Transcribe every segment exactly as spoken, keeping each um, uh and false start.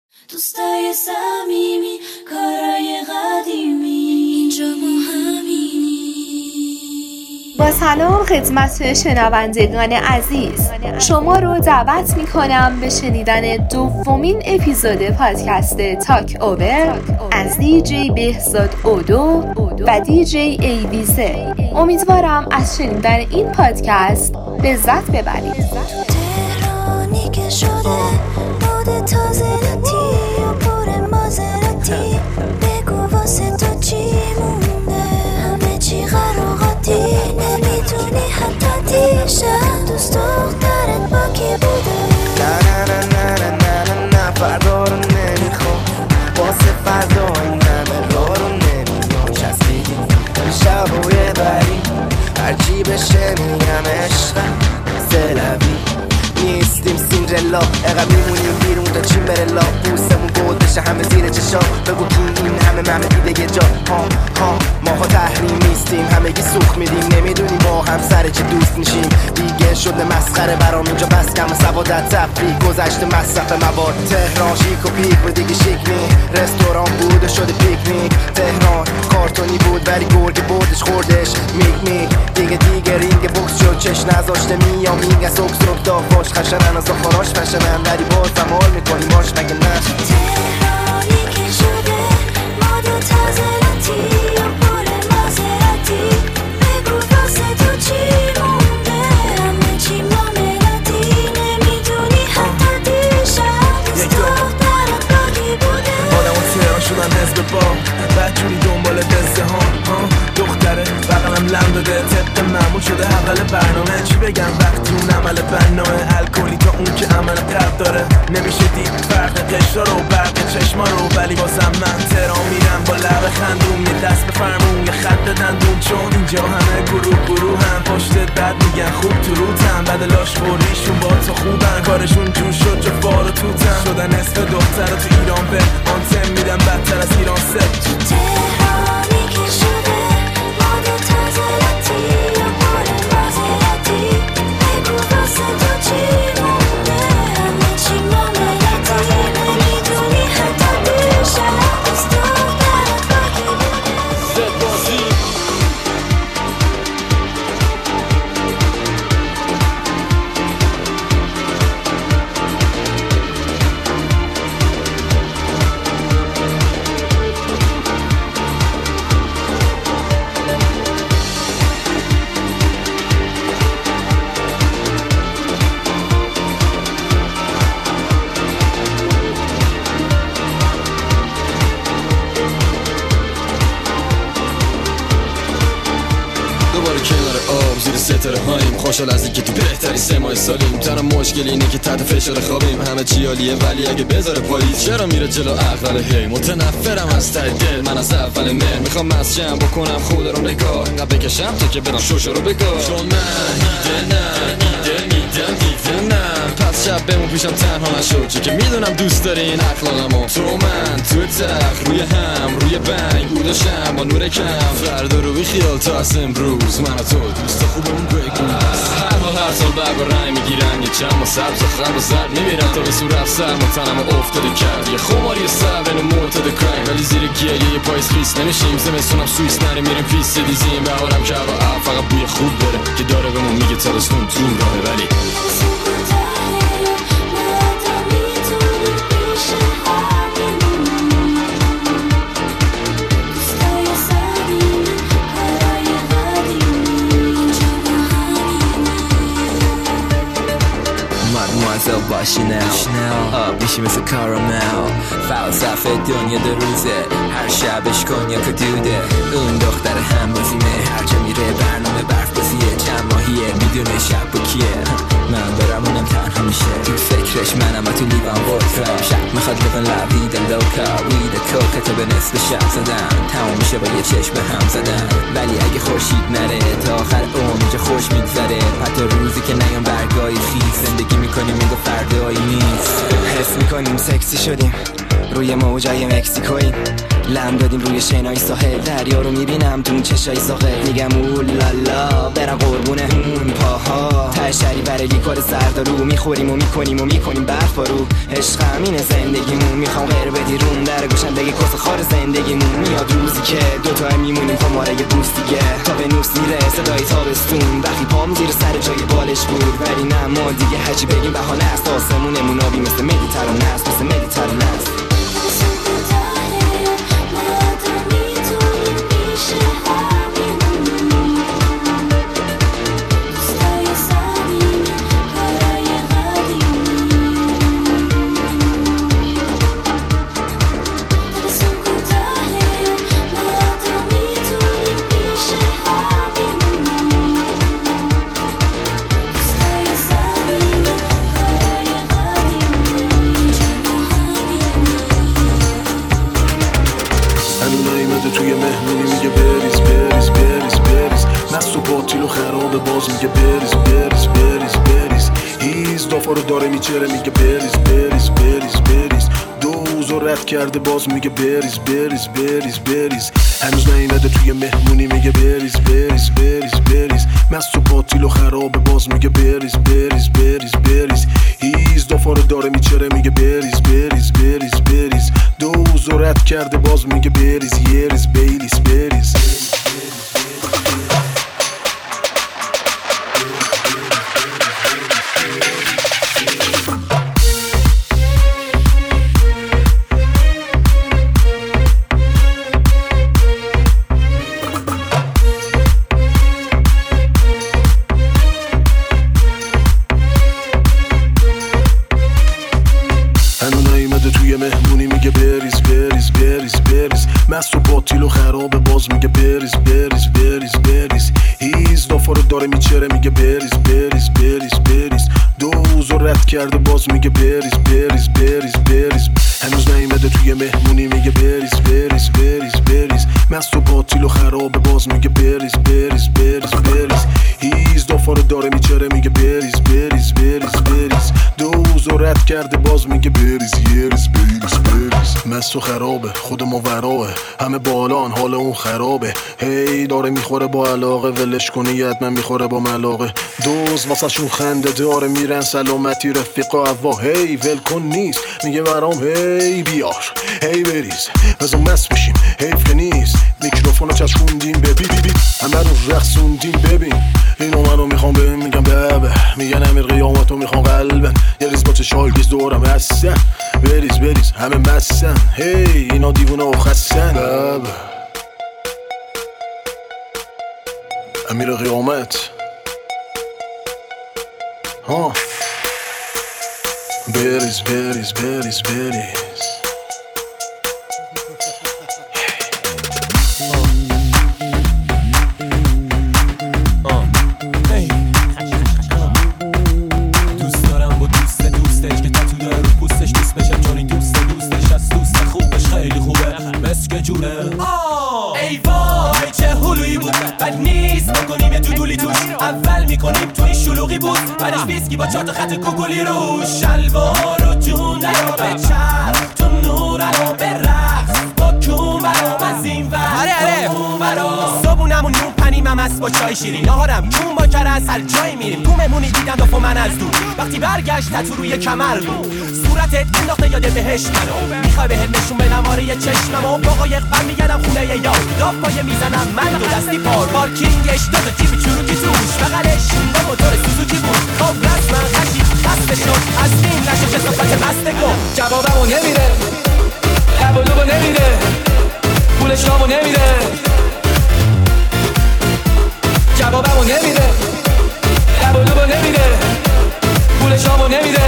دوستای صمیمی کارای قدیمی اینجا ما همینی. با سلام خدمت شنوندگان عزیز، شما رو دعوت میکنم به شنیدن دومین اپیزود پادکست تاک اوور از دی جی بهزاد اودو و دی جی ایویزه. امیدوارم از شنیدن این پادکست لذت ببرید. تهرانی که شده مود تازه راتی و پر مازراتی، بگو واسه تو چی مونده، همه چی قراقاتی، نمیتونی حتی دیشب دوست دخترت با کی بوده. نه نه نه نه نه نه نه نه فردا رو نمیخوام، واسه فردا این همه راه رو نمیام چسبیدیم شب و یه بری، هرچی بشه میگم عشقم سلوی نیستیم سیندرلا، اقا میمونیم بیرون تا چین بره لا، بوسمون گود بشه همه زیر چشام، بگو تو این همه همه دیده یه جا ها ها ماها تحریم نیستیم، همه گی سوخ میدیم، نمیدونیم ما هم سر چه دوست میشیم، دیگه شده مسخره برام اینجا بس کم سوادت تفریح گذشته مصرف مواد، تهران شیک و پیک و دیگه شیک نی، رستوران بود و شده پیکنیک، تهران کارتونی بود ولی گرگ بردش خوردش میک میک، دیگه دیگه رینگ بوکس شد چش نذاشته میام میگه سوک سوک داغاش خشنن از آخراش فشنن ولی بازم حال میکنی باش مگه نه. تهرانی که شده مود تازه راتی و پر مازراتی، بگو واسه تو چی مونده، همه چی معاملاتی، نمیدونی حتی دیشب دوست دخترت با کی بوده. آدم و تهران شدن حزب با بدجوری دنبال دسته ها دختره بقلم لم داده طبق معمول شده حول برنامه، چی بگم وقتی اون عمل بنامه الکلی تا اون که عمل قلب داره، نمیشه دید فرق قشرا رو برق چشما رو، ولی بازم من تهران میرم با لب خندون، می دست به فرمون یه خط دندون، چون اینجا همه گروه گروه هم پشت بد میگن خوب تو روتن، بدلاش خوریشون با تو خوبن، کارشون جون شد جو فار و توتن، شدن نصف دختر تو ایران به آنتن میدن بدتر از ایران سب. تهرانی که شده مود تازه راتی و پر مازراتی، بگو واسه تو چی مونده، همه چی معاملاتی، نمیدونی حتی دیشب دوست دخترت با کی بوده. دوباره کنار آب زیر ستاره هاییم، خوشحال از اینکه تو بهتری سه ماه سالیم، تنها مشکل اینه که تحت فشار خوابیم، همه چی عالیه ولی اگه بذاره پاییز چرا میره جلو عقل هی، متنفرم از ته دل من از اول مهر، میخوام مسجم بکنم خود رو نگاه اینقدر بکشم تا که برم شوشو رو بگاه، چون من ایده نه ایده میدم دیده نه، پس شب بمون پیشم تنها نشد چون که میدونم دوست داری این اخلاقمو، تو من تو تخت روی هم روی بنگ بودشم با نور کم، فردا رو بی خیال تا از امروز من و تو دوست خوبمون بگون، هر حال هر سال برگ و رنگ میگیرن، یه چند و سبز و خرد و زرد میمیرن تا به صورت سر متنم و افتاده کرد، یه خماری سر بین معتاد کرنگ، ولی زیر گیه یه پاییز خیست نمیشیم، زمستونم سویس نریم میریم پیست دیزیم، بهارم که هوا عب فقط بوی خوب بره که داره بهمون میگه تابستون تو راهه، ولی Mademoiselle با شنل آب میشی مثل کارامل، فلسفه دنیا دو روزه، هر شبش کن یا کدوده، اون دختر هم بازیمه، هر جا میره برنامه برف بازیه، چند ماهیه میدونه شب با کیه، من برم اونم تنها میشه، تو فکرش منم و تو لیوان وولفرم، شب میخواد لیوان لوید لوکا وید کوکا تا به نصف شب زدن، تمام میشه با یه چشم هم زدن، ولی اگه خورشید نره تا آخر اون اینجا خوش میگذره، حتی روزی که نیام برگای خیز، زندگی میکنیم میگو فردایی نیست، حس میکنیم سکسی شدیم روی موجای مکسیکویی، لم دادیم روی شنای ساحل، دریا رو میبینم تو اون چشای ساحل، میگم اولالا برم قربونه اون پاها، ته شری برای لیکار زردارو، میخوریم و میکنیم و میکنیم برفا رو. عشق همینه زندگیمون، میخوام غیر بدی رون در گوشم بگی کس خار زندگیمون. میاد روزی که دوتا میمونیم تا ماره بوس دیگه، تا به نوس میره صدای تابستون، وقتی پام زیر سر جای بالش بود. ولی نه ما دیگه هرچی بگیم بهانه است، آسمونمون آبی مثل مدیترانه است، مثل مدیترانه است. توی مهمونی میگه بریز بریز بریز بریز، مست و باطیل و خرابه باز میگه بریز بریز بریز بریز، هیز دافا رو داره میچره میگه بریز بریز بریز بریز، دوز و رد کرده باز میگه بریز بریز بریز بریز، هنوز نیمده توی مهمونی میگه بریز بریز بریز بریز، مست و باطیل و خرابه باز میگه بریز بریز بریز بریز، هیز دافا رو داره میچره میگه بریز بریز بریز بریز، دوز و رد کرده باز میگه بریز یریز بیلیس بریز. مهمونی میگه بریز بریز بریز بریز، مست و باطیل و خرابه باز میگه بریز بریز بریز بریز، هیز دافا رو داره میچره میگه بریز بریز بریز بریز، دوز و رد کرده باز میگه بریز بریز بریز بریز، هنوز نیمده توی مهمونی میگه بریز بریز بریز بریز، مست و باطیل و خرابه باز میگه بریز بریز بریز بریز، هیز دافا رو داره میچره میگه بریز بریز بریز بریز، دوز و رد کرده باز میگه بریز یریز بیلیس بریز. مست و خرابه خود ما وراه، همه بالان حال اون خرابه، هی داره میخوره با علاقه، ولش کنی حتما میخوره با ملاقه، دوز واسه شون خنده داره میرن سلامتی رفیقا هوا، هی ول کن نیست میگه برام هی بیار هی بریز بزن مست بشیم حیف که نیست، میکروفونو چشوندیم ببی بی بی همه رو رقصوندیم ببین، اینو منو میخوام ببین میگم بابه، میگن امیر قیامتو میخوام قلبن، یه ریز با چشای بیز دورم هستن، بریز بریز همه مستن، هی اینا دیوونه و خستن بابه. امیر قیامت ها بریز بریز بریز بریز. ای وای چه هلویی بود، بد نیست بکنیم یه دودولی توش، اول میکنیم تو این شلوغی بود، بعدش ویسکی با چهار تا خط کوکولی روش، شلوار و جون درا به چرخ تو نور الان به رقص با کون برام از این ور کون برام، صبونمون نون پنیمم است با چای شیرین، نهارم کون با کره از هر جایی میریم، تو مهمونی دیدم دافو من از دور، وقتی برگشت تتو روی کمر بود، صورتت انداخته یاد بهش منو، میخوای بهت نشون بدم آره یه چشمم و با قایق برمیگردم خونه یار، داف پای میزنم من دو دستی پار، پارکینگش دو تا جیب چروکی توش، بغلش با موتور سوزوکی بود، خب رسما خشی خسته شد از این نشه کسافت مستگو، جوابمو نمیده لب و لبو نمیده پولش رامو نمیده، جوابمو نمیده لب و لبو نمیده پولش رامو نمیده،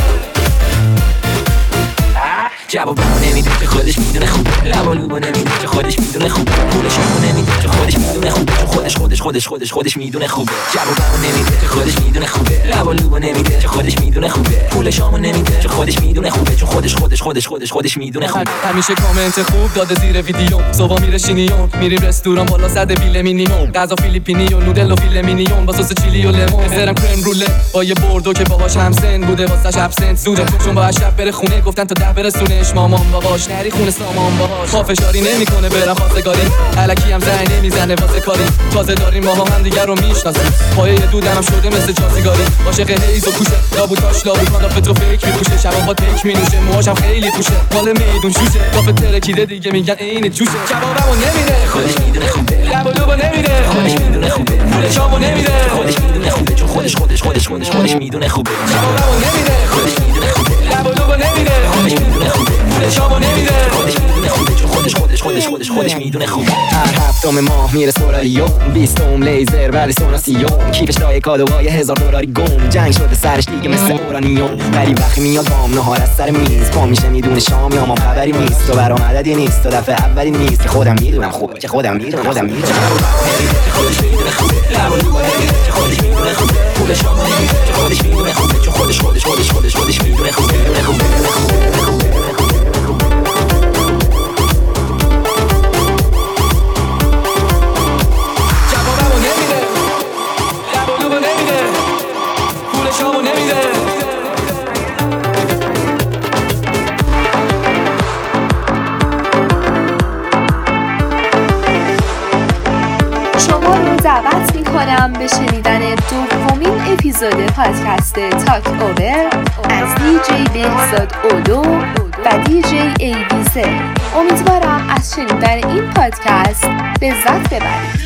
جوابمو نمیده که خودش میدونه خوبه، لب و لبو نمیده که خودش میدونه خوبه، پولشمو نمیده که خودش میدونه خوبه، خودش خودش خودش خودش خودش میدونه خوبه، جوابمو نمیده که خودش میدونه خوبه، لب و لبو نمیده که خودش میدونه خوبه، پولشمو نمیده که خودش میدونه خوبه، چون خودش خودش خودش خودش خودش میدونه خوبه. همیشه کامنت خوب داده زیر ویدیو، صبح میره شینیون، میریم رستوران بالا صد بیل مینیمم، غذا فیلیپینی و نودل و فیل مینیون با سس چیلی و لیمون، سرم کرم روله با یه بردو که باهاش همسن بوده واسش ابسنت زوده، چون با شب بره خونه گفتن تا ده برسونه، ببینش مامان باباش، نری خونه سامان باهاش. پافشاری نمیکنه برم خواستگاری، الکی هم زنگ نمیزنه واسه کاری. تازه داریم ماها هم دیگر رو میشناسیم، پایه دودنم شده مثل چا سیگاری. عاشق هیز و کوشه، لابوتاش لابوتان دافه تو فکر میپوشه. شبا با تک مینوشه، موهاشم خیلی پوشه. مال میدون شوشه، دافه ترکیده دیگه میگن عین جوشه. جوابمو نمیده، خودش میدونه خوبه. لب و لوبو نمیده، خودش میدونه خوبه. پولشامو نمیده، خودش میدونه خوبه. چون خودش خودش خودش خودش خودش میدونه خوبه. جوابمو نمیده، خودش میدونه خوبه. لب و لوبو نمیده، خودش میدونه خوبه. پولشامو نمیده، خودش میدونه خوبه. چون خودش خودش خودش خودش خودش میدونه خوبه. هر هفتم ماه میره سوراریوم، بیستم لیزر ولی سوناسیوم. کیفش رای کادوهای هزار دلاری گم، جنگ شده سرش دیگه مثل اورانیوم. ولی وقتی میاد بام نهار از سر میز، پا میشه میدونه شام یا ما خبری نیست. تو برام عددی نیست، تو دفعه اولی نیست که خودم میدونم خوبه، که خودم میدونم خودم میدونم خودش میدونه خوبه. لب و لوبو نمیده که خودش میدونه خوبه. پولشامو نمیده که خودش میدونه خوبه. چون خودش خودش خودش خودش خودش میدونه خوبه. میدونه خوبه. جوابمو نمیده، لب و لوبو نمیده، پولشامو نمیده. شما رو دعوت میکنم به شنیدن دومین اپیزود پادکست تاک اوور از دی جی بهزاد اولو و دی جی ای بی زد. امیدوارم از شنیدن این پادکست لذت ببرید.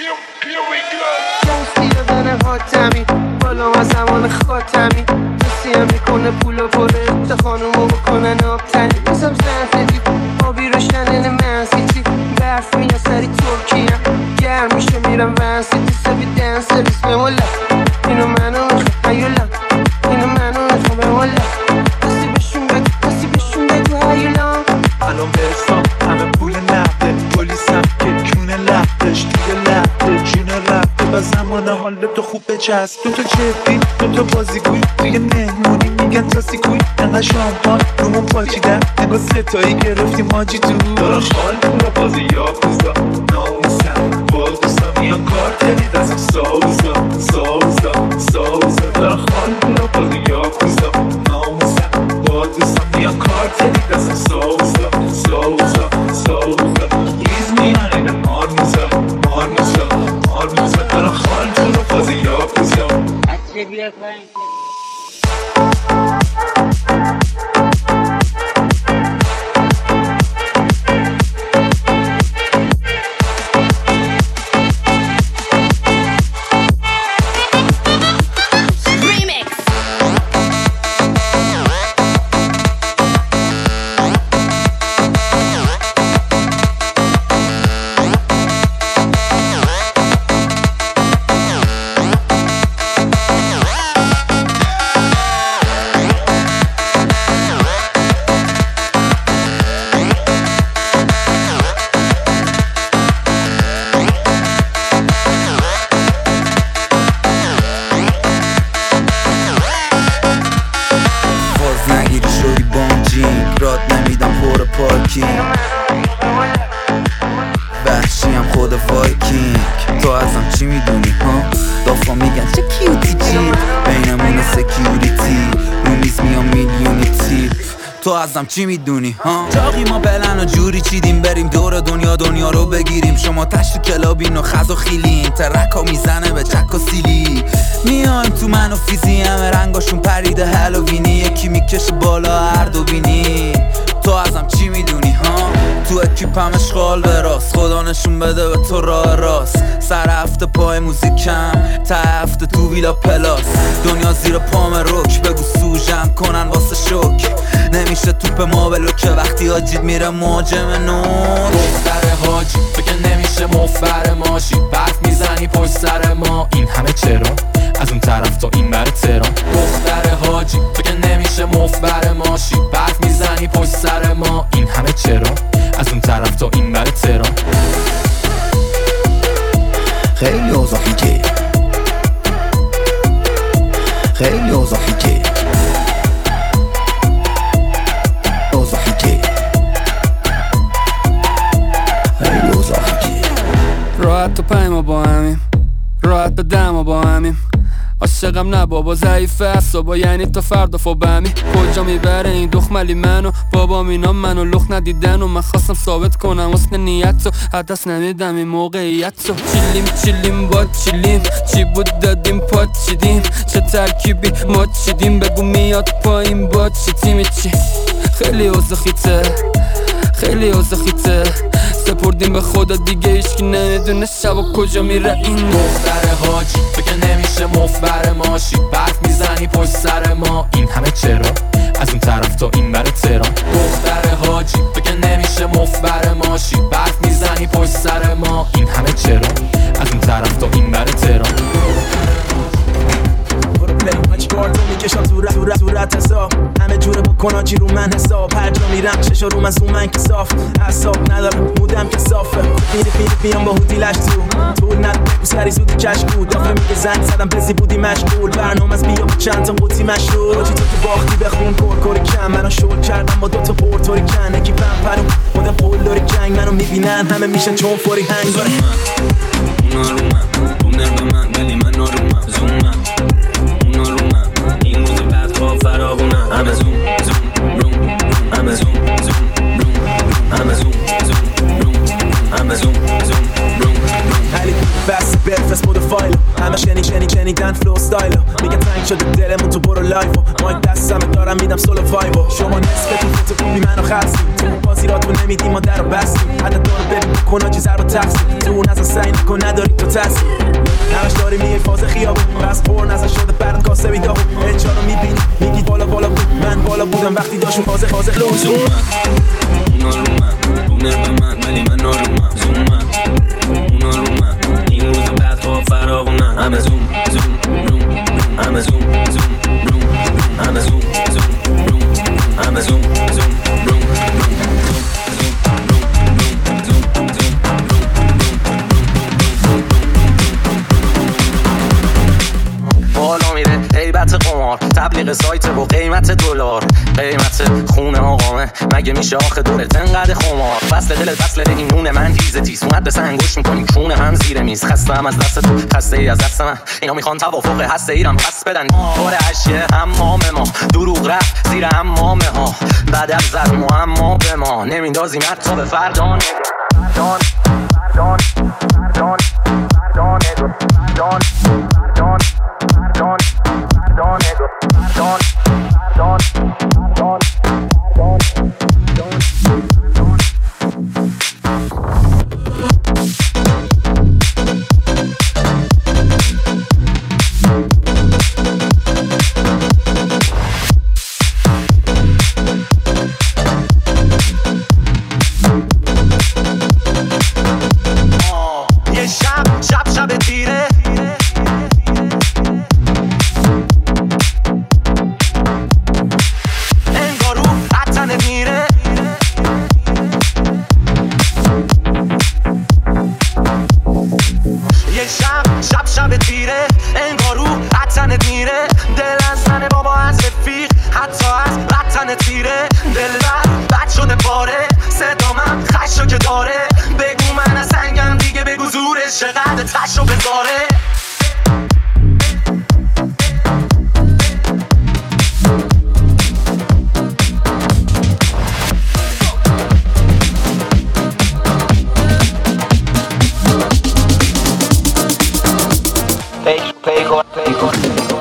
شمسی دادن حاتمی بالا از زمان خاتمی، کسی هم میکنه پول و پره تا خانومو بکنن آبتنی. میزم زنزدی آبی روشنن منسیتی، برف میاد سری ترکیه گرم میشه میرم ونسیتی. سبی دنسلیس به مولا اینو منو میخوام هیولا، اینو منو میخوام به مولا. کسی بشون بگو کسی بشون بگو هیولا. الان برسام همه پول نقده، پلیسم که کونه لحظش دیگه لحظه جونه رفته و زمان حالت تو خوب بچسب. دو تا جدی دو تا بازیگوی توی مهمونی میگن تا سیکوی. انقدر شامپان رومون پاچیدن انگار ستایی گرفتیم حاجی تو. دارم خال پورا بازی یاکوزا ناموسم با دوستم میان کار کنید ازم ساوزا ساوزا ساوزا. دارم خال پورا بازی یاکوزا ناموسم با دوستم میان کار کنید ازم ساوزا ساوزا ساوزا. ایز میان این مارموزا مارموزا مارموزا. دارم خال پورا بازی یاکوزا. اچه بیا پایین. وحشیم خود وایکینگ. تو ازم چی میدونی ها؟ دافا میگن چه کیوتی جیب، بینمون سکیوریتی رو میز میام میلیونی تیپ. تو ازم چی میدونی ها؟ جاقی ما بلن و جوری چیدیم بریم دور دنیا دنیا رو بگیریم. شما تشت کلابین و خز و خیلین، ترکا میزنه به چک و سیلی. میایم تو من و فیزی همه رنگاشون پریده هالووینی. یکی میکشه بالا هر دو بینی. تو ازم چی میدونی ها؟ تو اکیپم اشغال به راست، خدا نشون بده به تو راه راست. سر هفته پای موزیکم، تا هفته تو ویلا پلاس. دنیا زیر پام روک، بگو سوژم کنن واسه شوک. نمیشه توپ ما بلو که وقتی حاجید میره مهاجم نور. دختر حاجی بگه نمیشه مفبر ماشی، برف میزنی پشت سر ما. این همه چرا از اون طرف تا این بر تهران. دختر حاجی بگه نمیشه مفبر ماشی، برف میزنی پشت سر ما. این همه چرا از اون طرف تا این بر تهران. خیلی اوضاحی که خیلی اوضاحی که اوضاحی که خیلی اوضاحی که راحت و پای ما با همیم، راحت به دم و با همیم. عاشق منطقم نه بابا ضعیفه اصابا، یعنی تا فردا فوبمی کجا میبره این دخملی منو بابا اینا منو لخ ندیدن و من خواستم ثابت کنم حسن نیت رو حدث نمیدم این موقعیت رو. چیلیم چیلیم با چیلیم چی بود دادیم پات چیدیم چه ترکیبی ما چیدیم بگو میاد پایین با چی تیمی چی. خیلی اوضاع خیته خیلی اوضاع خیته سپردیم به خدا دیگه ایشکی نمیدونه شبا کجا میره این دختر حاجی فکر نمیشه مفبر ماشی برف میزنی پشت سر ما این همه چرا از اون طرف تا این بر تهران. دختر حاجی فکر نمیشه مفبر ماشی برف میزنی پشت سر ما این همه چرا از اون طرف تا این بر تهران. چیکار تو میکشم صورت صورت صورت حساب همه جوره بکنم چی رو من حساب هر جا میرم چشا رو من زومن که صاف اعصاب ندارم مودم که صافه میری میری بیام با هودی لش تو طول ند بگو سری زودی کش بود دفعه میگه زنگ زدم بزی بودی مشغول برنامه از بیا با چند تا قوطی مشروع چی تو که باختی بخون کورکوری کم منو شل کردم با دوتا پورتوری کن اکی پرم مدم قول داری جنگ منو میبینن همه میشن چون فوری هنگ داره اونا رو من اونر به من ولی من نارومم زوم من اونا رو من این روز بعد خواب فراغونم همه زوم زوم روم همه زوم زوم روم همه زوم زوم روم همه زوم زوم روم علی بس برفس مود فایل همه شنی شنی شنیدن فلو استایل میگه تنگ شده دلمون تو برو لایف مایک دستم دارم میدم سولو فایو شما نصفتون فوتو کپی منو خستیم تو بازی را تو نمیدیم ما درو بستیم حتی دارو ببین کنا چیز رو تقسیم تو اون ازا سعی نکن نداری تو تاثیر همش داری میگه فاز خیابون بس پر نزا شده برد کاسه بیداغون اچا رو میبینی میگی بالا بالا بود من بالا بودم وقتی داشون فاز فاز لوزون اونا رو من اونر به من ولی من نارومم زوم من اونا رو من این روز بعد خواب فراغونم همه زوم زوم روم همه زوم زوم روم همه زوم زوم روم همه زوم زوم روم بالا میره هیبت قمار تبلیغ سایت و قیمت دلار قیمت خونه آقامه مگه میشه آخه دوره تنقدر خمار فصل دل فصل ایمون من تیزه تیز اومد به سنگوش میکنیم کونه هم زیر میز خسته هم از دست تو خسته ای از دست من اینا میخوان توافق هسته ایرم پس بدن باره عشیه همام ما دروغ رفت زیر همامه ها بدل زد معما به ما نمیندازیم حتی به فردان فردان فردان فردان فردان فردان فردان Pardon, pardon, pardon, pardon, pardon, pardon, یه شب شب شب تیره چقدر تشو بذاره Play, play, go, play, go, play, go.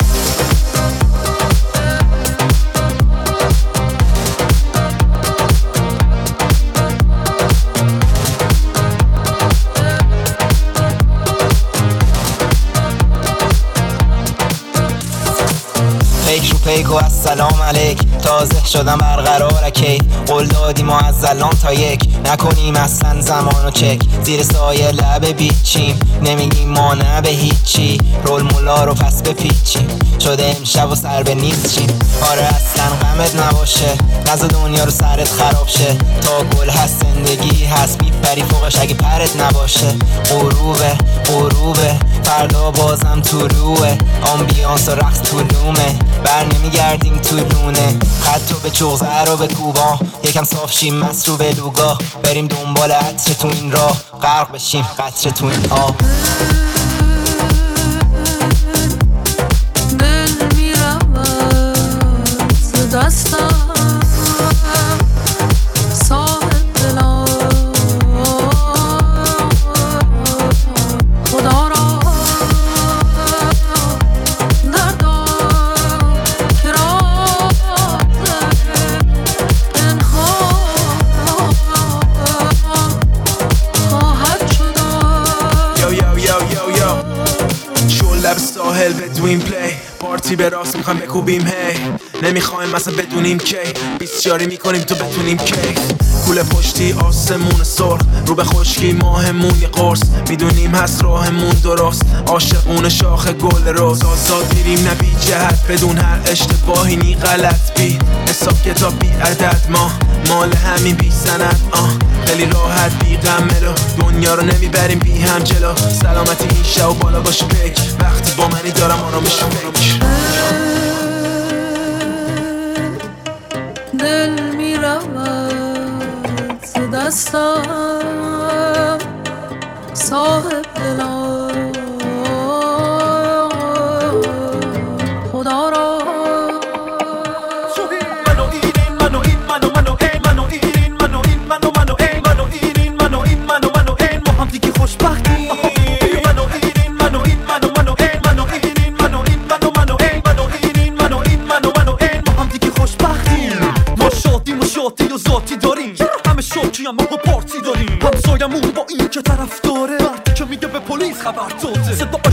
پیکو السلام علیک تازه شدم برقرار کی قول دادی ما از الان تا یک نکنیم اصلا زمانو چک زیر سایه لب بیچیم نمیگیم ما نه به هیچی رول مولا رو پس بپیچیم شده امشب و سر به نیست چیم آره اصلا غمت نباشه نزا دنیا رو سرت خراب شه تا گل هست زندگی هست میپری فوقش اگه پرت نباشه غروبه غروبه فردا بازم طلوعه آمبیانس و رقص طولومه بر نمیگردیم تو لونه خط رو به چغزه رو به کوبا یکم صاف شیم مست رو به لوگا بریم دنبال عطر تو این راه غرق بشیم قطر تو این آب پارتی به راست میخوایم بکوبیم هی نمیخوایم مثلا بدونیم کی بیسیاری میکنیم تو بتونیم کی کوله پشتی آسمون سرخ رو به خشکی ماهمون یه قرص میدونیم هست راهمون درست عاشقون شاخ گل روز آزاد میریم نه بی جهت بدون هر اشتباهی نی غلط بی حساب کتاب بی عدد ما مال همین بی سند آه خیلی راحت بی غملو دنیا رو نمیبریم بی هم جلو سلامتی این شو بالا باشه بک وقتی با منی دارم آرامش فکر دل میرود ز دستم صاحب دلم خدا را ما با پارتی داریم همسایمون با این که طرف داره وقتی که میگه به پلیس خبر داده صدا